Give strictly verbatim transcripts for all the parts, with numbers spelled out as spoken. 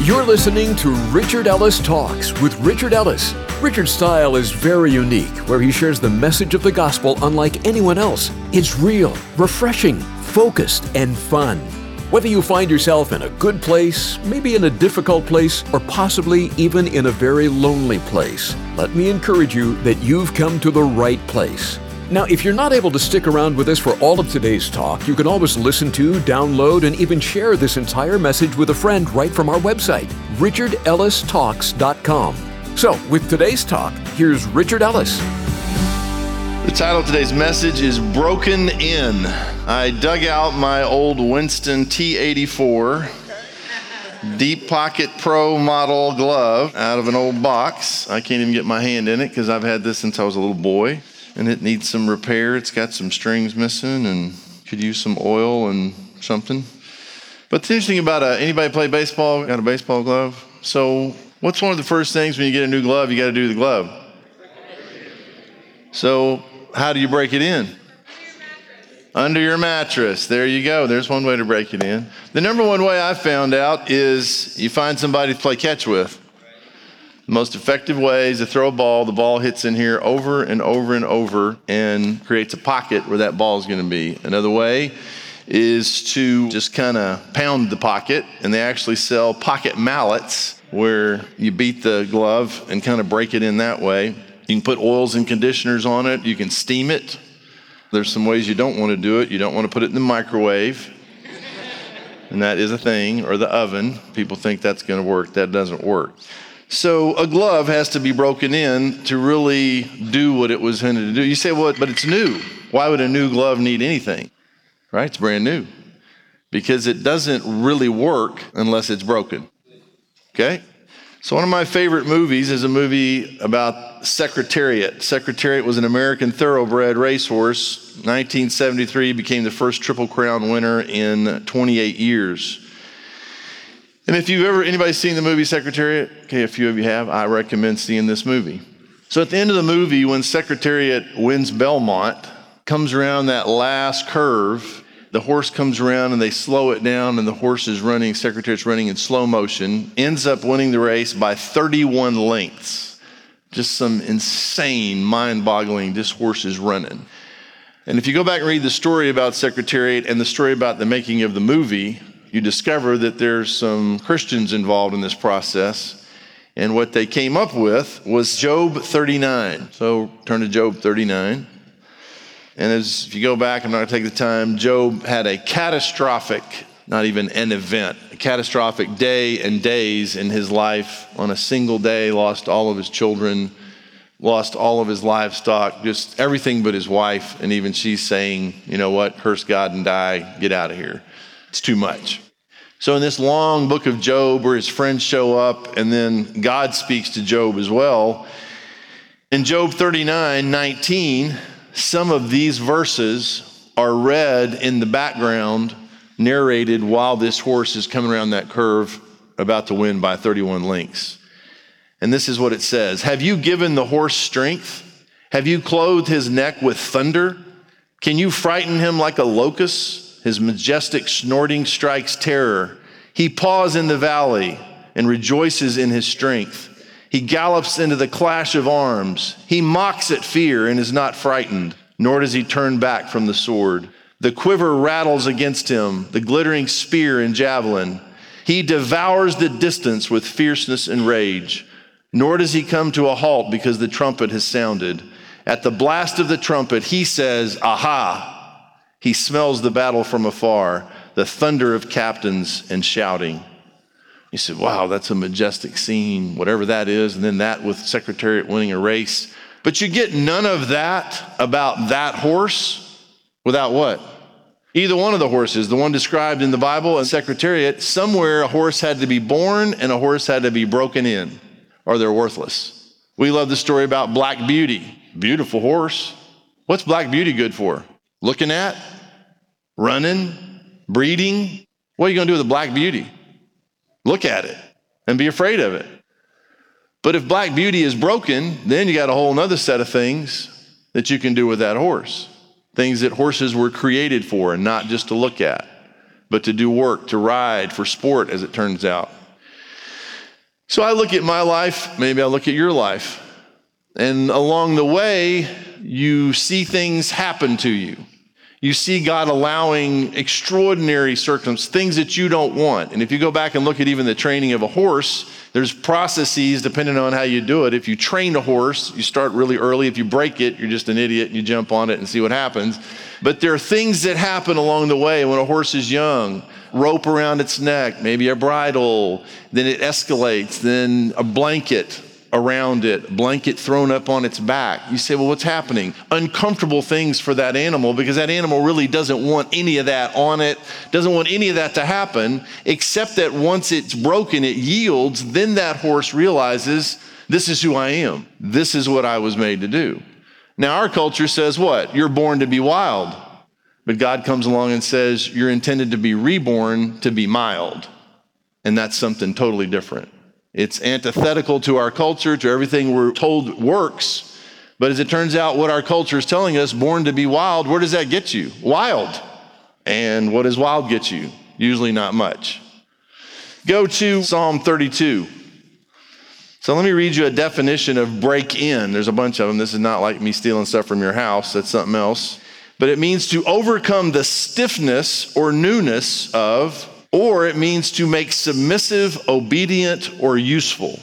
You're listening to Richard Ellis Talks with Richard Ellis. Richard's style is very unique, where he shares the message of the gospel unlike anyone else. It's real, refreshing, focused, and fun. Whether you find yourself in a good place, maybe in a difficult place, or possibly even in a very lonely place, let me encourage you that you've come to the right place. Now, if you're not able to stick around with us for all of today's talk, you can always listen to, download, and even share this entire message with a friend right from our website, richard ellis talks dot com. So, with today's talk, here's Richard Ellis. The title of today's message is Broken In. I dug out my old Winston T eighty-four Deep Pocket Pro model glove out of an old box. I can't even get my hand in it because I've had this since I was a little boy. And it needs some repair. It's got some strings missing and could use some oil and something. But the interesting about a, anybody play baseball, got a baseball glove? So what's one of the first things when you get a new glove, you got to do the glove? So how do you break it in? Under your mattress. There you go. There's one way to break it in. The number one way I found out is you find somebody to play catch with. The most effective way is to throw a ball. The ball hits in here over and over and over and creates a pocket where that ball is going to be. Another way is to just kind of pound the pocket, and they actually sell pocket mallets where you beat the glove and kind of break it in that way. You can put oils and conditioners on it. You can steam it. There's some ways you don't want to do it. You don't want to put it in the microwave, and that is a thing, or the oven. People think that's going to work. That doesn't work. So a glove has to be broken in to really do what it was intended to do. You say, well, but it's new. Why would a new glove need anything? Right? It's brand new. Because it doesn't really work unless it's broken. Okay? So one of my favorite movies is a movie about Secretariat. Secretariat was an American thoroughbred racehorse. nineteen seventy-three became the first Triple Crown winner in twenty-eight years. And if you've ever, anybody seen the movie Secretariat? Okay, a few of you have. I recommend seeing this movie. So at the end of the movie, when Secretariat wins Belmont, comes around that last curve, the horse comes around and they slow it down, and the horse is running, Secretariat's running in slow motion, ends up winning the race by thirty-one lengths. Just some insane, mind-boggling, this horse is running. And if you go back and read the story about Secretariat and the story about the making of the movie, you discover that there's some Christians involved in this process. And what they came up with was Job thirty-nine. So turn to Job thirty-nine. And as if you go back, I'm not going to take the time, Job had a catastrophic, not even an event, a catastrophic day and days in his life. On a single day, lost all of his children, lost all of his livestock, just everything but his wife. And even she's saying, you know what, curse God and die, get out of here. It's too much. So in this long book of Job where his friends show up and then God speaks to Job as well, in Job thirty-nine nineteen, some of these verses are read in the background, narrated while this horse is coming around that curve about to win by thirty-one lengths. And this is what it says. Have you given the horse strength? Have you clothed his neck with thunder? Can you frighten him like a locust? His majestic snorting strikes terror. He paws in the valley and rejoices in his strength. He gallops into the clash of arms. He mocks at fear and is not frightened, nor does he turn back from the sword. The quiver rattles against him, the glittering spear and javelin. He devours the distance with fierceness and rage, nor does he come to a halt because the trumpet has sounded. At the blast of the trumpet, he says, aha! He smells the battle from afar, the thunder of captains and shouting. You said, wow, that's a majestic scene, whatever that is. And then that with Secretariat winning a race. But you get none of that about that horse without what? Either one of the horses, the one described in the Bible and Secretariat, somewhere a horse had to be born and a horse had to be broken in, or they're worthless. We love the story about Black Beauty. Beautiful horse. What's Black Beauty good for? Looking at, running, breeding. What are you going to do with a Black Beauty? Look at it and be afraid of it. But if Black Beauty is broken, then you got a whole nother set of things that you can do with that horse. Things that horses were created for, and not just to look at, but to do work, to ride, for sport, as it turns out. So I look at my life, maybe I look at your life, and along the way, you see things happen to you. You see God allowing extraordinary circumstances, things that you don't want. And if you go back and look at even the training of a horse, there's processes depending on how you do it. If you train a horse, you start really early. If you break it, you're just an idiot and you jump on it and see what happens. But there are things that happen along the way when a horse is young. Rope around its neck, maybe a bridle, then it escalates, then a blanket around it, blanket thrown up on its back. You say, well, what's happening? Uncomfortable things for that animal, because that animal really doesn't want any of that on it, doesn't want any of that to happen, except that once it's broken, it yields, then that horse realizes, this is who I am. This is what I was made to do. Now, our culture says what? You're born to be wild. But God comes along and says, you're intended to be reborn to be mild. And that's something totally different. It's antithetical to our culture, to everything we're told works. But as it turns out, what our culture is telling us, born to be wild, where does that get you? Wild. And what does wild get you? Usually not much. Go to Psalm thirty-two. So let me read you a definition of break in. There's a bunch of them. This is not like me stealing stuff from your house. That's something else. But it means to overcome the stiffness or newness of, or it means to make submissive, obedient, or useful.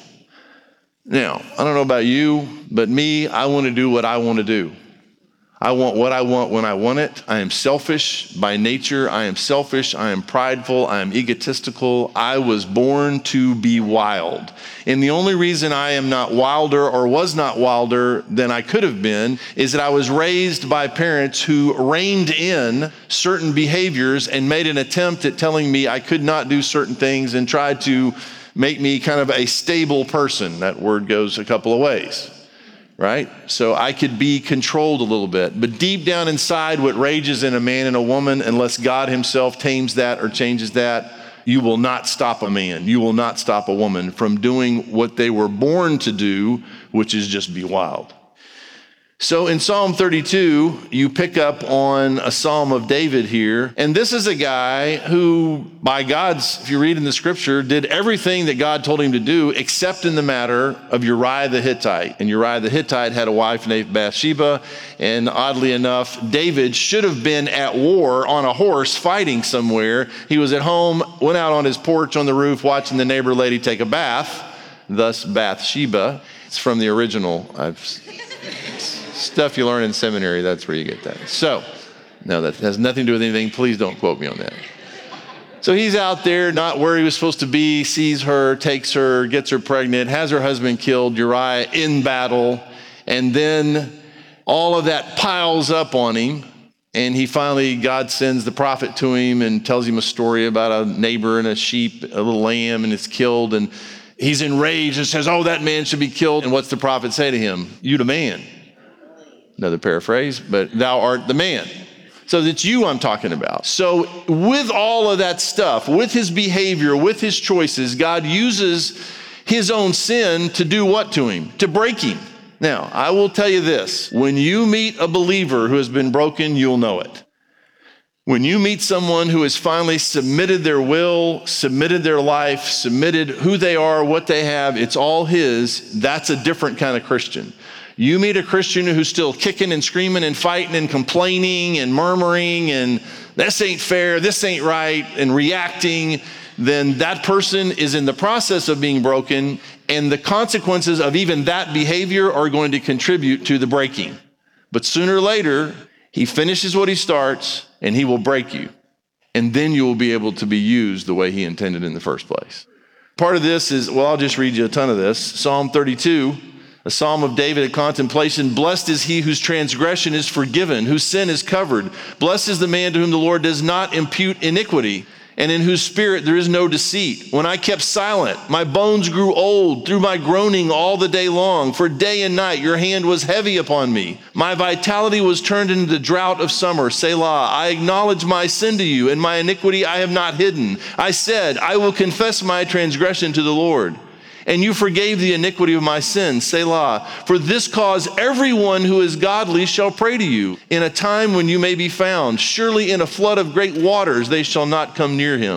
Now, I don't know about you, but me, I want to do what I want to do. I want what I want when I want it. I am selfish by nature. I am selfish. I am prideful. I am egotistical. I was born to be wild. And the only reason I am not wilder or was not wilder than I could have been is that I was raised by parents who reined in certain behaviors and made an attempt at telling me I could not do certain things and tried to make me kind of a stable person. That word goes a couple of ways. Right? So I could be controlled a little bit. But deep down inside, what rages in a man and a woman, unless God himself tames that or changes that, you will not stop a man. You will not stop a woman from doing what they were born to do, which is just be wild. So in Psalm thirty-two, you pick up on a Psalm of David here. And this is a guy who, by God's, if you read in the scripture, did everything that God told him to do, except in the matter of Uriah the Hittite. And Uriah the Hittite had a wife named Bathsheba. And oddly enough, David should have been at war on a horse fighting somewhere. He was at home, went out on his porch on the roof watching the neighbor lady take a bath, thus Bathsheba. It's from the original. I've... Stuff you learn in seminary, that's where you get that. So, no, that has nothing to do with anything. Please don't quote me on that. So he's out there, not where he was supposed to be, sees her, takes her, gets her pregnant, has her husband killed, Uriah in battle, and then all of that piles up on him, and he finally, God sends the prophet to him and tells him a story about a neighbor and a sheep, a little lamb, and it's killed, and he's enraged and says, oh, that man should be killed. And what's the prophet say to him? You the man. Another paraphrase, but thou art the man. So it's you I'm talking about. So with all of that stuff, with his behavior, with his choices, God uses his own sin to do what to him? To break him. Now, I will tell you this. When you meet a believer who has been broken, you'll know it. When you meet someone who has finally submitted their will, submitted their life, submitted who they are, what they have, it's all his, that's a different kind of Christian. You meet a Christian who's still kicking and screaming and fighting and complaining and murmuring and this ain't fair, this ain't right, and reacting, then that person is in the process of being broken, and the consequences of even that behavior are going to contribute to the breaking. But sooner or later, he finishes what he starts and he will break you. And then you will be able to be used the way he intended in the first place. Part of this is, well, I'll just read you a ton of this. Psalm thirty-two. A psalm of David at contemplation. Blessed is he whose transgression is forgiven, whose sin is covered. Blessed is the man to whom the Lord does not impute iniquity, and in whose spirit there is no deceit. When I kept silent, my bones grew old through my groaning all the day long. For day and night your hand was heavy upon me. My vitality was turned into the drought of summer. Selah. I acknowledge my sin to you, and my iniquity I have not hidden. I said, I will confess my transgression to the Lord. And you forgave the iniquity of my sin, Selah. For this cause everyone who is godly shall pray to you in a time when you may be found. Surely in a flood of great waters they shall not come near him.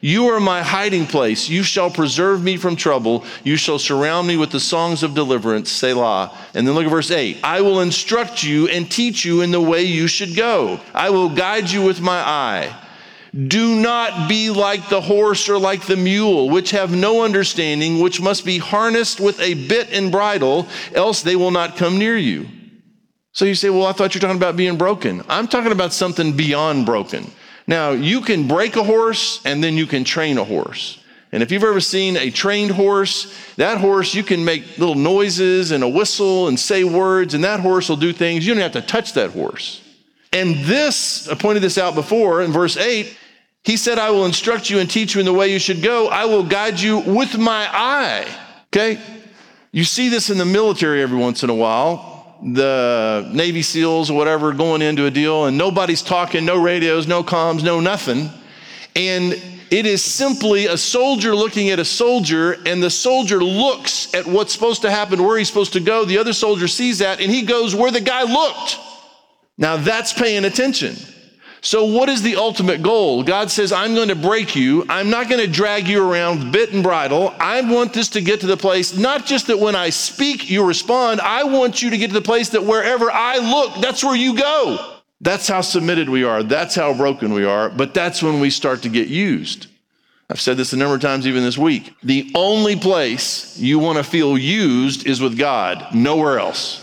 You are my hiding place. You shall preserve me from trouble. You shall surround me with the songs of deliverance, Selah. And then look at verse eight. I will instruct you and teach you in the way you should go. I will guide you with my eye. Do not be like the horse or like the mule, which have no understanding, which must be harnessed with a bit and bridle, else they will not come near you. So you say, well, I thought you were talking about being broken. I'm talking about something beyond broken. Now, you can break a horse and then you can train a horse. And if you've ever seen a trained horse, that horse, you can make little noises and a whistle and say words, and that horse will do things. You don't have to touch that horse. And this, I pointed this out before in verse eight, he said, I will instruct you and teach you in the way you should go. I will guide you with my eye. Okay? You see this in the military every once in a while. The Navy SEALs or whatever going into a deal and nobody's talking, no radios, no comms, no nothing. And it is simply a soldier looking at a soldier, and the soldier looks at what's supposed to happen, where he's supposed to go. The other soldier sees that and he goes where the guy looked. Now that's paying attention. So what is the ultimate goal? God says, I'm going to break you. I'm not going to drag you around with bit and bridle. I want this to get to the place, not just that when I speak, you respond. I want you to get to the place that wherever I look, that's where you go. That's how submitted we are. That's how broken we are. But that's when we start to get used. I've said this a number of times even this week. The only place you want to feel used is with God, nowhere else.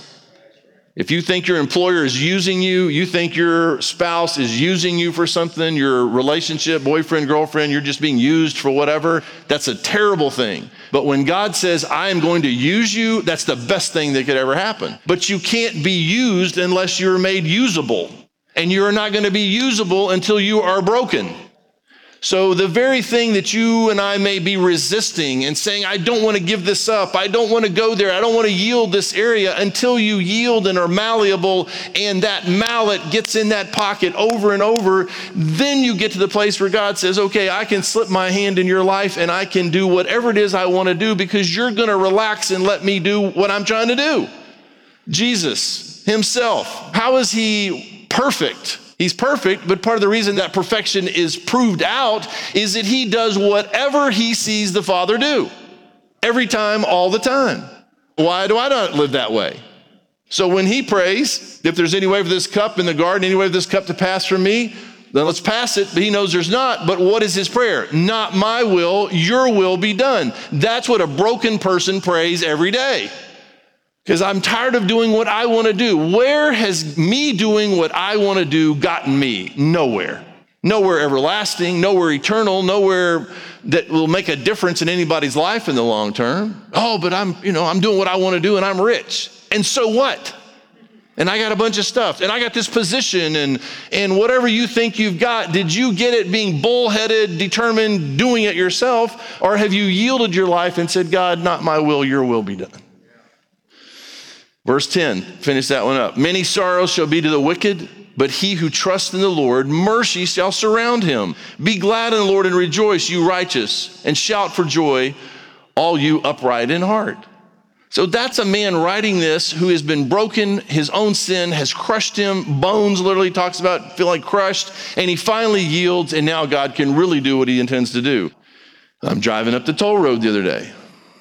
If you think your employer is using you, you think your spouse is using you for something, your relationship, boyfriend, girlfriend, you're just being used for whatever, that's a terrible thing. But when God says, I am going to use you, that's the best thing that could ever happen. But you can't be used unless you're made usable. And you're not going to be usable until you are broken. So the very thing that you and I may be resisting and saying, I don't want to give this up, I don't want to go there, I don't want to yield this area, until you yield and are malleable and that mallet gets in that pocket over and over, then you get to the place where God says, okay, I can slip my hand in your life and I can do whatever it is I want to do because you're going to relax and let me do what I'm trying to do. Jesus himself, how is he perfect? He's perfect, but part of the reason that perfection is proved out is that he does whatever he sees the Father do. Every time, all the time. Why do I not live that way? So when he prays, if there's any way for this cup in the garden, any way for this cup to pass from me, then let's pass it. But he knows there's not. But what is his prayer? Not my will, your will be done. That's what a broken person prays every day. Because I'm tired of doing what I want to do. Where has me doing what I want to do gotten me? Nowhere. Nowhere everlasting, nowhere eternal, nowhere that will make a difference in anybody's life in the long term. Oh, but I'm, you know, I'm doing what I want to do and I'm rich. And so what? And I got a bunch of stuff and I got this position and, and whatever you think you've got, did you get it being bullheaded, determined, doing it yourself? Or have you yielded your life and said, God, not my will, your will be done? Verse ten, finish that one up. Many sorrows shall be to the wicked, but he who trusts in the Lord, mercy shall surround him. Be glad in the Lord and rejoice, you righteous, and shout for joy, all you upright in heart. So that's a man writing this who has been broken. His own sin has crushed him. Bones literally talks about feel like crushed, and he finally yields, and now God can really do what he intends to do. I'm driving up the toll road the other day,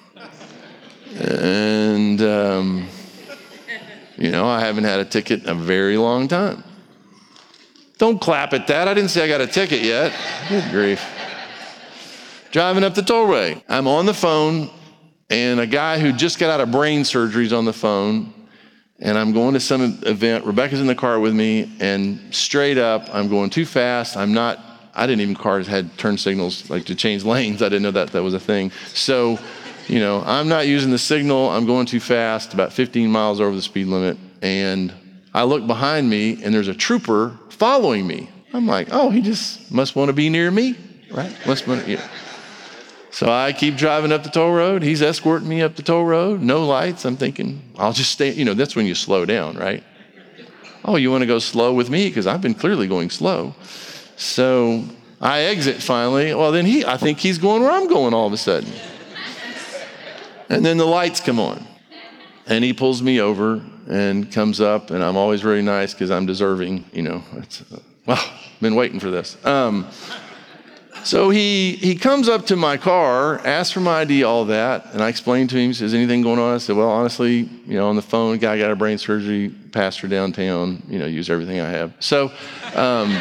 and um, you know, I haven't had a ticket in a very long time. Don't clap at that. I didn't say I got a ticket yet. Good grief. Driving up the tollway. I'm on the phone, and a guy who just got out of brain surgery is on the phone, and I'm going to some event. Rebecca's in the car with me, and straight up, I'm going too fast. I'm not, I didn't even, cars had turn signals, like to change lanes. I didn't know that that was a thing. So, you know, I'm not using the signal. I'm going too fast, about fifteen miles over the speed limit. And I look behind me and there's a trooper following me. I'm like, oh, he just must want to be near me, right? Must want to, yeah. So I keep driving up the toll road. He's escorting me up the toll road. No lights. I'm thinking, I'll just stay. You know, that's when you slow down, right? Oh, you want to go slow with me? Because I've been clearly going slow. So I exit finally. Well, then he, I think he's going where I'm going all of a sudden. And then the lights come on, and he pulls me over and comes up, and I'm always very nice because I'm deserving, you know. It's, uh, well, been waiting for this. Um, So he he comes up to my car, asks for my I D, all that, and I explained to him, he says, anything going on? I said, well, honestly, you know, on the phone, guy got a brain surgery, pastor downtown, you know, use everything I have. So um,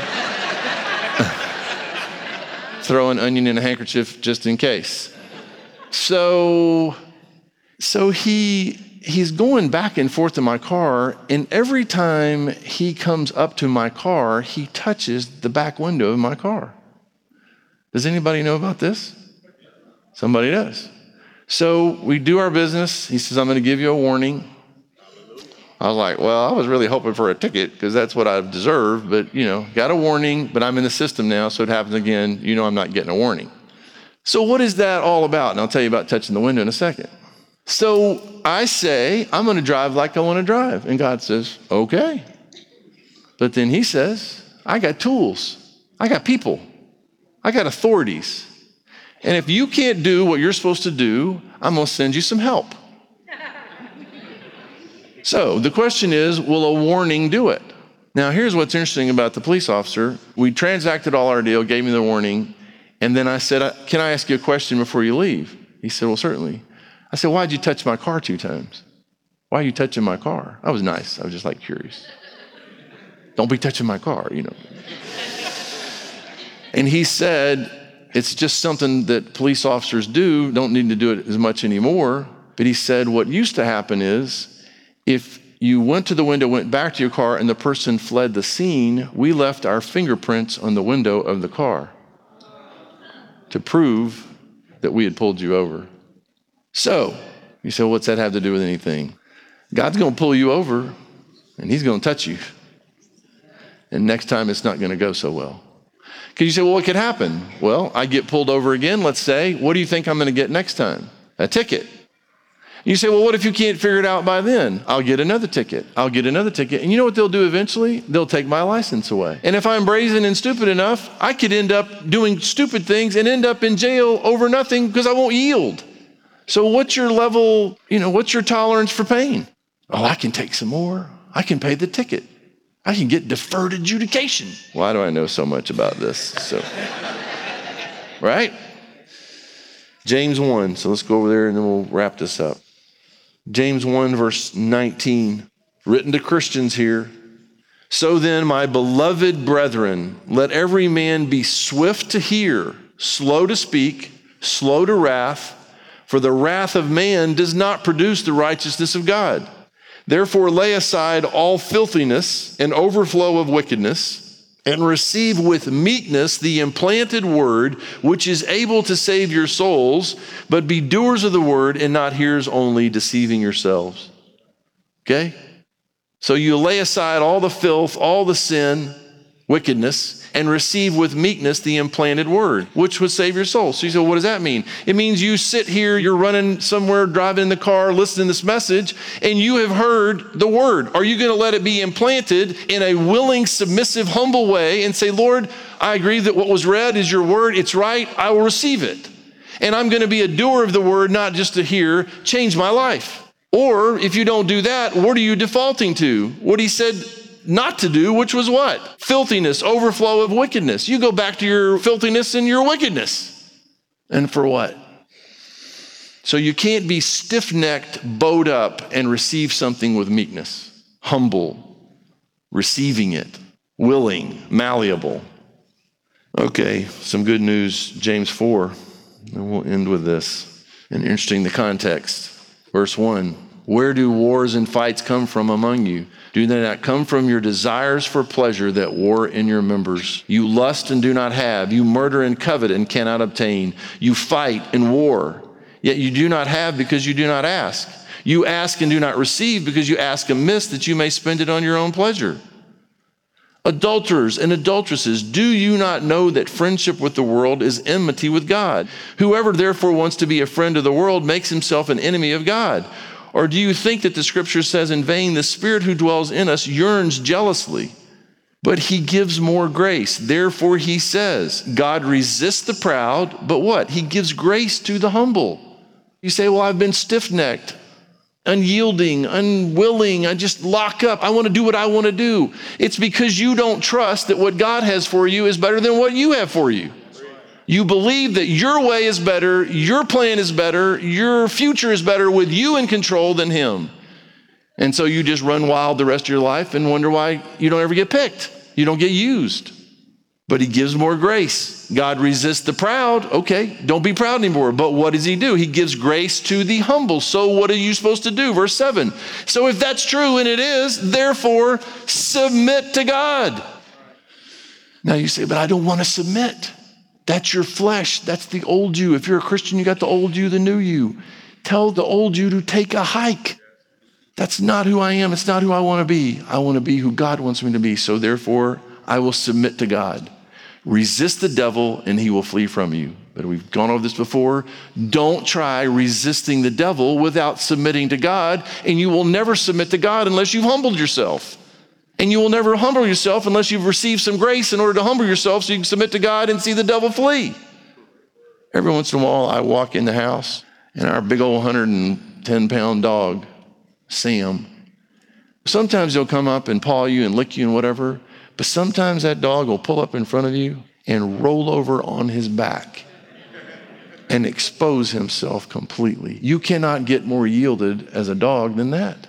throw an onion in a handkerchief just in case. So, so he he's going back and forth to my car, and every time he comes up to my car, he touches the back window of my car. Does anybody know about this? Somebody does. So we do our business. He says, I'm going to give you a warning. I was like, well, I was really hoping for a ticket because that's what I deserve. But, you know, got a warning, but I'm in the system now. So it happens again. You know, I'm not getting a warning. So what is that all about? And I'll tell you about touching the window in a second. So I say, I'm going to drive like I want to drive. And God says, okay. But then he says, I got tools. I got people. I got authorities. And if you can't do what you're supposed to do, I'm going to send you some help. So the question is, will a warning do it? Now, here's what's interesting about the police officer. We transacted all our deal, gave me the warning, and then I said, can I ask you a question before you leave? He said, well, certainly. I said, why'd you touch my car two times? Why are you touching my car? I was nice. I was just like curious. Don't be touching my car, you know. And he said, it's just something that police officers do, don't need to do it as much anymore. But he said, what used to happen is if you went to the window, went back to your car, and the person fled the scene, we left our fingerprints on the window of the car to prove that we had pulled you over. So you say, well, what's that have to do with anything? God's going to pull you over, and he's going to touch you. And next time it's not going to go so well. Because you say, well, what could happen? Well, I get pulled over again, let's say. What do you think I'm going to get next time? A ticket. You say, well, what if you can't figure it out by then? I'll get another ticket. I'll get another ticket. And you know what they'll do eventually? They'll take my license away. And if I'm brazen and stupid enough, I could end up doing stupid things and end up in jail over nothing because I won't yield. So what's your level, you know, what's your tolerance for pain? Oh, I can take some more. I can pay the ticket. I can get deferred adjudication. Why do I know so much about this? So, right? James one. So let's go over there and then we'll wrap this up. James one, verse nineteen, written to Christians here. So then, my beloved brethren, let every man be swift to hear, slow to speak, slow to wrath, for the wrath of man does not produce the righteousness of God. Therefore, lay aside all filthiness and overflow of wickedness, and receive with meekness the implanted word, which is able to save your souls, but be doers of the word and not hearers only, deceiving yourselves. Okay? So you lay aside all the filth, all the sin, wickedness, and receive with meekness the implanted word, which would save your soul. So you say, well, what does that mean? It means you sit here, you're running somewhere, driving in the car, listening to this message, and you have heard the word. Are you going to let it be implanted in a willing, submissive, humble way and say, Lord, I agree that what was read is your word. It's right. I will receive it. And I'm going to be a doer of the word, not just to hear. Change my life. Or if you don't do that, what are you defaulting to? What he said not to do, which was what? Filthiness, overflow of wickedness. You go back to your filthiness and your wickedness. And for what? So you can't be stiff-necked, bowed up, and receive something with meekness. Humble, receiving it, willing, malleable. Okay, some good news, James four. And we'll end with this. And interesting, the context. Verse one, where do wars and fights come from among you? Do they not come from your desires for pleasure that war in your members? You lust and do not have. You murder and covet and cannot obtain. You fight and war, yet you do not have because you do not ask. You ask and do not receive because you ask amiss that you may spend it on your own pleasure. Adulterers and adulteresses, do you not know that friendship with the world is enmity with God? Whoever therefore wants to be a friend of the world makes himself an enemy of God. Or do you think that the scripture says in vain, the Spirit who dwells in us yearns jealously, but he gives more grace. Therefore he says, God resists the proud, but what? He gives grace to the humble. You say, well, I've been stiff-necked, unyielding, unwilling. I just lock up. I want to do what I want to do. It's because you don't trust that what God has for you is better than what you have for you. You believe that your way is better, your plan is better, your future is better with you in control than him. And so you just run wild the rest of your life and wonder why you don't ever get picked. You don't get used. But he gives more grace. God resists the proud. Okay, don't be proud anymore. But what does he do? He gives grace to the humble. So what are you supposed to do? Verse seven. So if that's true, and it is, therefore submit to God. Now you say, but I don't want to submit. That's your flesh. That's the old you. If you're a Christian, you got the old you, the new you. Tell the old you to take a hike. That's not who I am. It's not who I want to be. I want to be who God wants me to be. So therefore, I will submit to God. Resist the devil and he will flee from you. But we've gone over this before. Don't try resisting the devil without submitting to God, and you will never submit to God unless you've humbled yourself. And you will never humble yourself unless you've received some grace in order to humble yourself so you can submit to God and see the devil flee. Every once in a while, I walk in the house and our big old one hundred ten pound dog, Sam, sometimes he'll come up and paw you and lick you and whatever, but sometimes that dog will pull up in front of you and roll over on his back and expose himself completely. You cannot get more yielded as a dog than that.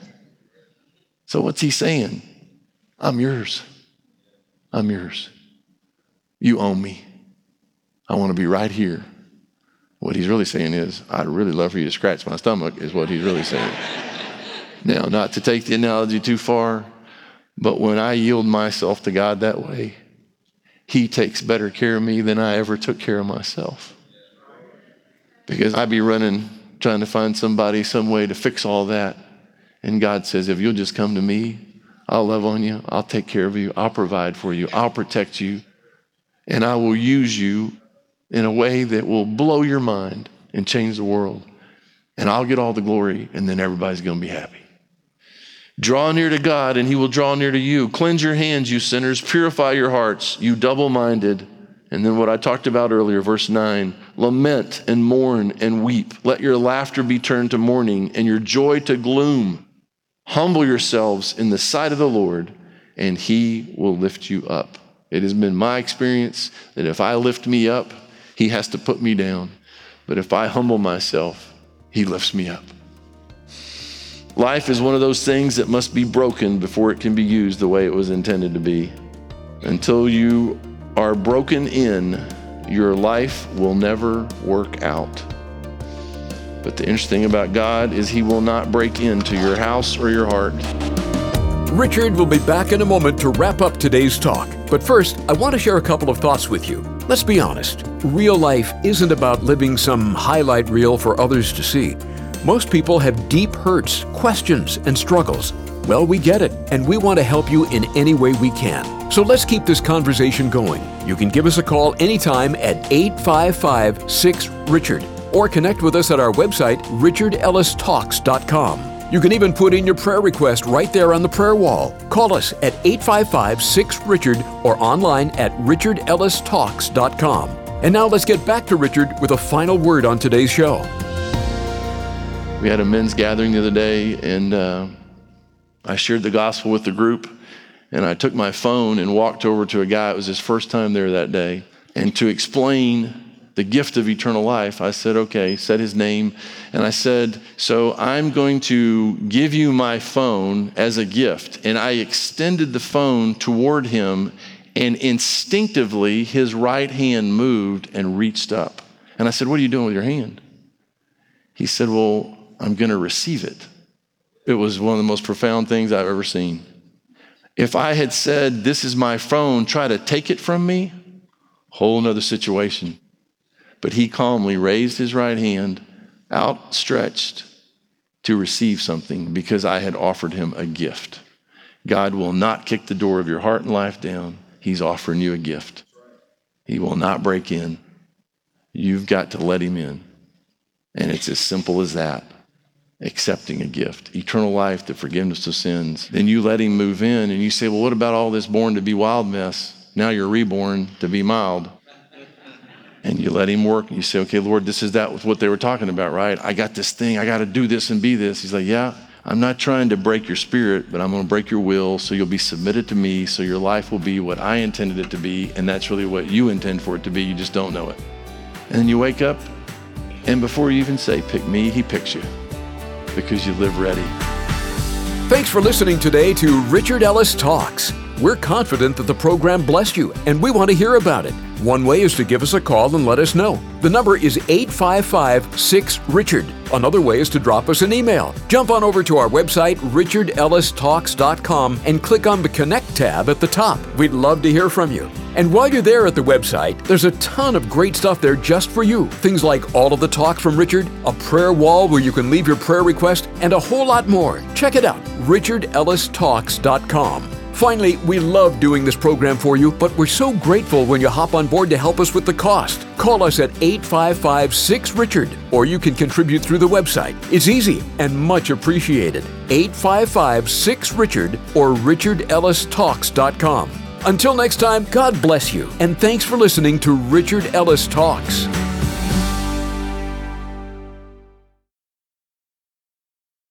So what's he saying? I'm yours. I'm yours. You own me. I want to be right here. What he's really saying is, I'd really love for you to scratch my stomach, is what he's really saying. Now, not to take the analogy too far, but when I yield myself to God that way, he takes better care of me than I ever took care of myself. Because I'd be running, trying to find somebody, some way to fix all that. And God says, if you'll just come to me, I'll love on you. I'll take care of you. I'll provide for you. I'll protect you. And I will use you in a way that will blow your mind and change the world. And I'll get all the glory, and then everybody's going to be happy. Draw near to God, and he will draw near to you. Cleanse your hands, you sinners. Purify your hearts, you double-minded. And then what I talked about earlier, verse nine, lament and mourn and weep. Let your laughter be turned to mourning and your joy to gloom. Humble yourselves in the sight of the Lord, and he will lift you up. It has been my experience that if I lift me up, he has to put me down. But if I humble myself, he lifts me up. Life is one of those things that must be broken before it can be used the way it was intended to be. Until you are broken in, your life will never work out. But the interesting thing about God is he will not break into your house or your heart. Richard will be back in a moment to wrap up today's talk. But first, I want to share a couple of thoughts with you. Let's be honest. Real life isn't about living some highlight reel for others to see. Most people have deep hurts, questions, and struggles. Well, we get it, and we want to help you in any way we can. So let's keep this conversation going. You can give us a call anytime at eight five five, six, Richard. Or connect with us at our website, richard ellis talks dot com. You can even put in your prayer request right there on the prayer wall. Call us at eight five five, six, Richard or online at richard ellis talks dot com. And now let's get back to Richard with a final word on today's show. We had a men's gathering the other day, and uh, I shared the gospel with the group, and I took my phone and walked over to a guy. It was his first time there that day. And to explain the gift of eternal life, I said, okay, said his name. And I said, so I'm going to give you my phone as a gift. And I extended the phone toward him, and instinctively his right hand moved and reached up. And I said, what are you doing with your hand? He said, well, I'm going to receive it. It was one of the most profound things I've ever seen. If I had said, this is my phone, try to take it from me, whole nother situation. But he calmly raised his right hand, outstretched, to receive something because I had offered him a gift. God will not kick the door of your heart and life down. He's offering you a gift. He will not break in. You've got to let him in. And it's as simple as that. Accepting a gift, eternal life, the forgiveness of sins. Then you let him move in, and you say, well, what about all this born to be wild mess? Now you're reborn to be mild. And you let him work, and you say, okay, Lord, this is that what they were talking about, right? I got this thing, I got to do this and be this. He's like, yeah, I'm not trying to break your spirit, but I'm going to break your will so you'll be submitted to me, so your life will be what I intended it to be, and that's really what you intend for it to be. You just don't know it. And then you wake up, and before you even say, pick me, he picks you because you live ready. Thanks for listening today to Richard Ellis Talks. We're confident that the program blessed you, and we want to hear about it. One way is to give us a call and let us know. The number is eight five five, six, Richard. Another way is to drop us an email. Jump on over to our website, richard ellis talks dot com, and click on the Connect tab at the top. We'd love to hear from you. And while you're there at the website, there's a ton of great stuff there just for you. Things like all of the talks from Richard, a prayer wall where you can leave your prayer request, and a whole lot more. Check it out, richard ellis talks dot com. Finally, we love doing this program for you, but we're so grateful when you hop on board to help us with the cost. Call us at eight five five, six, Richard, or you can contribute through the website. It's easy and much appreciated. eight five five, six, Richard or richard ellis talks dot com. Until next time, God bless you, and thanks for listening to Richard Ellis Talks.